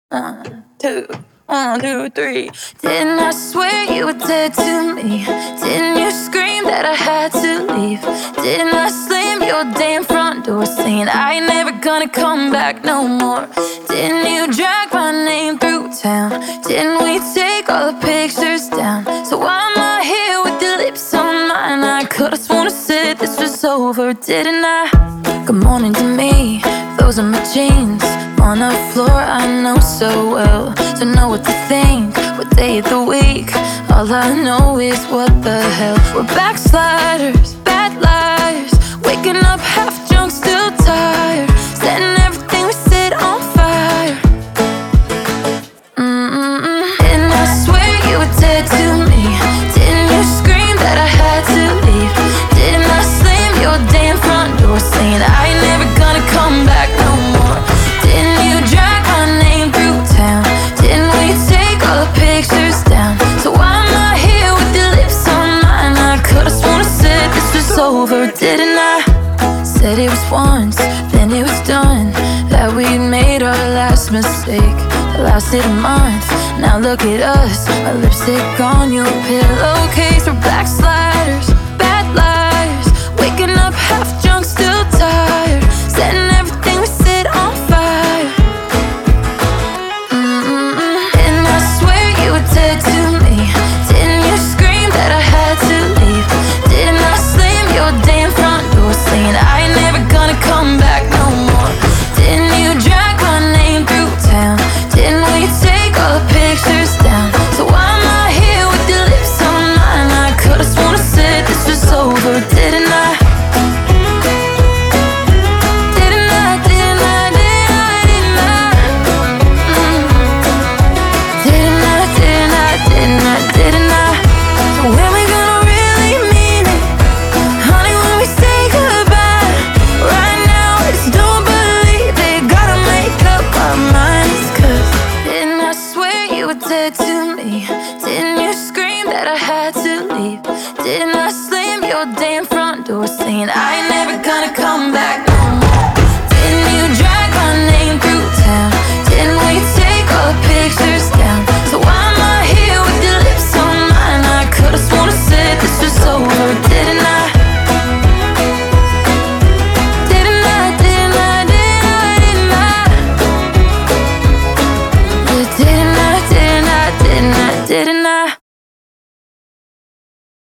Two, 1, 2, 3. Didn't I swear you were dead to me? Didn't you scream that I had to leave? Didn't I slam your damn front door saying I ain't never gonna come back no more? Didn't you drag my name through town? Didn't we take all the pictures down? So why am I here with your lips on mine? I could've sworn I said this was over, didn't I? Good morning to me, those are my jeans on the floor I know so well. To know what to think, what day of the week, all I know is what the hell. We're backsliders, bad liars, waking up half drunk, still tired, setting everything we said on fire. Didn't I swear you were dead to me? Didn't you scream that I had to leave? Didn't I slam your damn front door saying I ain't never gonna come back no more? Didn't you drag my name through town? Didn't we take all the pictures down? So why am I here with your lips on mine? I could've sworn I said this was over, didn't I? Said it was once, then it was done, that we'd made our last mistake. That lasted a month, now look at us, my lipstick on your pillowcase. We're backsliders, bad liars, waking up half drunk, still tired, setting everything we said on fire. Didn't I swear you were dead to me? Didn't you scream that I had to leave? Didn't I slam your damn front door saying I ain't never gonna come back no more? Didn't you drag my name through town? Didn't we take all the pictures down? So why am I here with your lips on mine? I could've sworn I said this was over, didn't I? Didn't I, didn't I, didn't I, didn't I? Didn't I, didn't I, didn't I, didn't I? So when we gonna really mean it? Honey, when we say goodbye? Right now I just don't believe it. Gotta make up our minds, 'cause didn't I swear you were dead to